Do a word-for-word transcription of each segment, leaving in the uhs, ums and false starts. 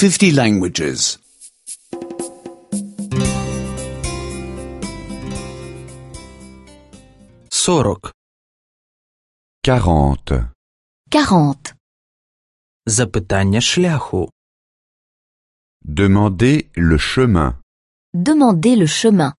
fifty languages. сорок. quarante. quarante. Запитання шляху. Demandez le chemin. Demandez le chemin.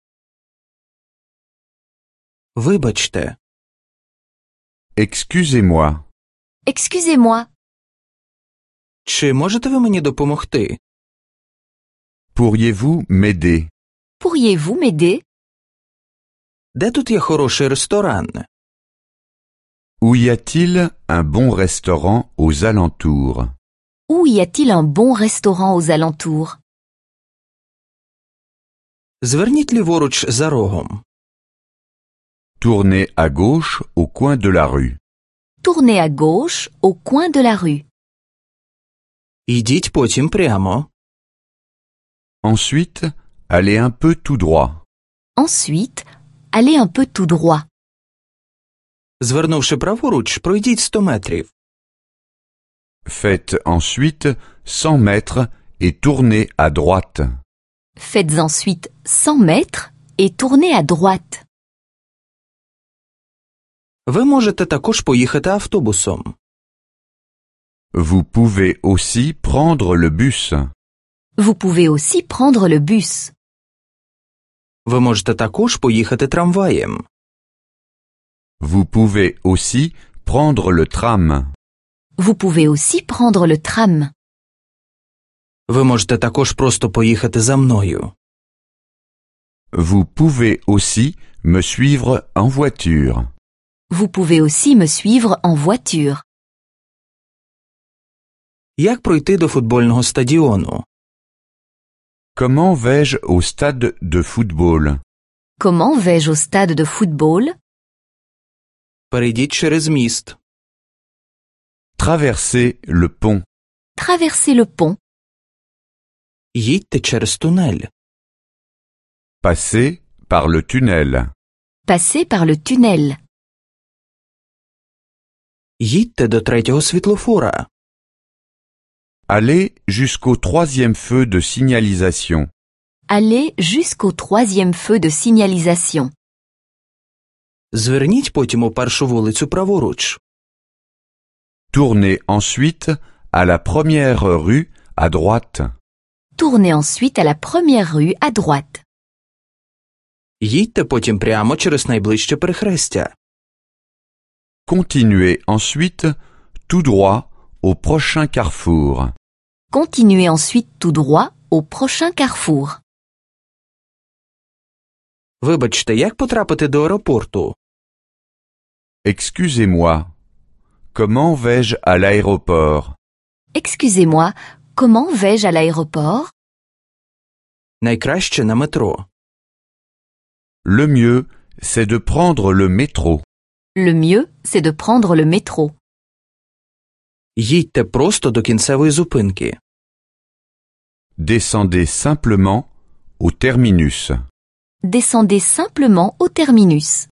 Вибачте. Excusez-moi. Excusez-moi. Чи можете ви мені допомогти? Pourriez-vous m'aider? Pourriez-vous m'aider? Де тут є хороший ресторан? Où y a-t-il un bon restaurant aux alentours? Où y a-t-il un bon restaurant aux alentours? Зверніть ліворуч за рогом. Tournez à gauche au coin de la rue. Tournez à gauche au coin de la rue. Йдіть потім прямо. Ensuite, allez un peu tout droit. Ensuite, allez un peu tout droit. Звернувши праворуч, пройдіть сто метрів. Faites ensuite cent mètres et tournez à droite. Faites ensuite cent mètres et tournez à droite. Ви можете також поїхати автобусом. Vous pouvez aussi prendre le bus. Vous pouvez aussi prendre le bus. Ви можете також поїхати трамваєм. Vous pouvez aussi prendre le tram. Vous pouvez aussi prendre le tram. Ви можете також просто поїхати за мною. Vous pouvez aussi me suivre en voiture. Vous pouvez aussi me suivre en voiture. Як пройти до футбольного стадіону? Comment vais-je au stade de football? Comment vais-je au stade de football? Перейдіть через міст. Traversez le pont. Traversez le pont. Їдьте через тунель. Passez par le tunnel. Passez par le tunnel. Їдьте до третього світлофора. Allez jusqu'au troisième feu de signalisation. Allez jusqu'au troisième feu de signalisation. Зверніть потім у першу вулицю праворуч. Tournez ensuite à la première rue à droite. Tournez ensuite à la première rue à droite. Їдьте потім прямо через найближче перехрестя. Continuez ensuite tout droit au prochain carrefour. Continuez ensuite tout droit au prochain carrefour. Вибачте, як потрапити до аеропорту? Excusez-moi. Comment vais-je à l'aéroport? Excusez-moi, comment vais-je à l'aéroport? Найкраще на метро. Le mieux, c'est de prendre le métro. Le mieux, c'est de prendre le métro. Їдьте просто до кінцевої зупинки. Descendez simplement au terminus. Descendez simplement au terminus.